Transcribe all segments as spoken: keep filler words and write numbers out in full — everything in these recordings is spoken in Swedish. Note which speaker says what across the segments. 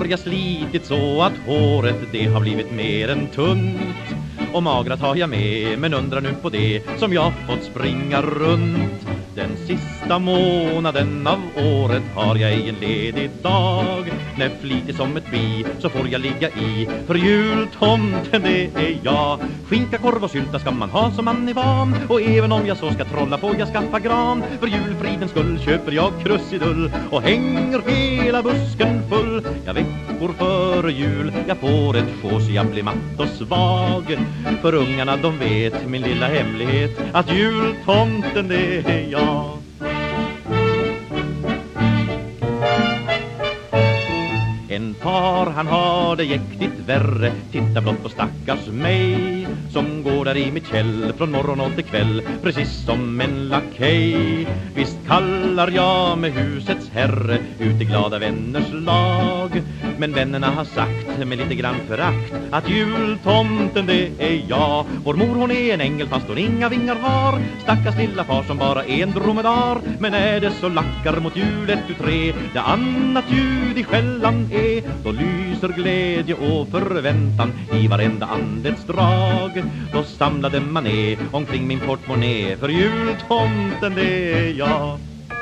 Speaker 1: har jag slitit så att håret det har blivit mer än tunt. Och magrat har jag med, men undrar nu på det som jag fått springa runt. Den sista månaden av året har jag en ledig dag. När flitig som ett bi så får jag ligga i, för jultomten det är jag. Skinka, korv och sylta ska man ha som man är van. Och även om jag så ska trolla på jag skaffa gran. För julfridens skull köper jag krusidull och hänger hela busken full. Jag veckor före jul jag får ett sjå så jag blir matt och svag. För ungarna de vet min lilla hemlighet, att jultomten det är jag. En far han har det jäktigt värre, titta blott på stackars mig som går där i mitt käll från morgon och till kväll, precis som en lakej. Visst kallar jag med husets herre ut i glada vänners lag, men vännerna har sagt med lite grann förakt att jultomten det är jag. Vår mor hon är en ängel fast hon inga vingar har, stackars lilla far som bara är en dromedar. Men är det så lackar mot jul ett, tu, tre, det annat ljud i skällan är, då lyser glädje och förväntan i varenda andets drag. Då samlade man är omkring min portmonnä, för jultomten det är jag.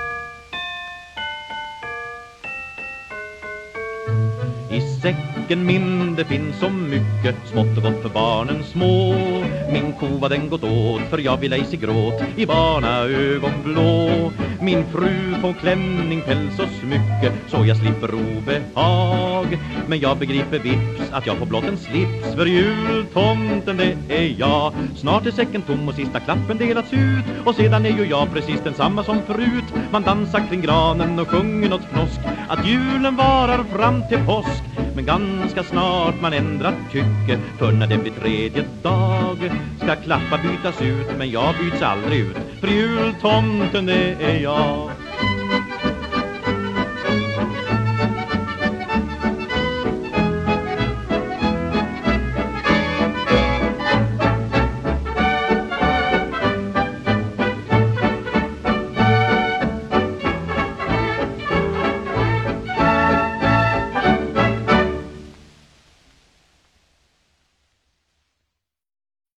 Speaker 1: I säcken min det finns så mycket smått och gott för barnen små. Min kova den gått åt för jag vill ej se gråt i barna ögon blå. Min fru får klänning, päls och smycke så jag slipper obehag. Men jag begriper vips att jag får blott en slips, för jultomten det är jag. Snart är säcken tom och sista klappen delats ut, och sedan är ju jag precis densamma som förut. Man dansar kring granen och sjunger något fnosk, att julen varar fram till påsk. Men ganska snart man ändrar tycke, för när det blir tredje dag ska klappa bytas ut, men jag byts aldrig ut, för jultomten det är jag.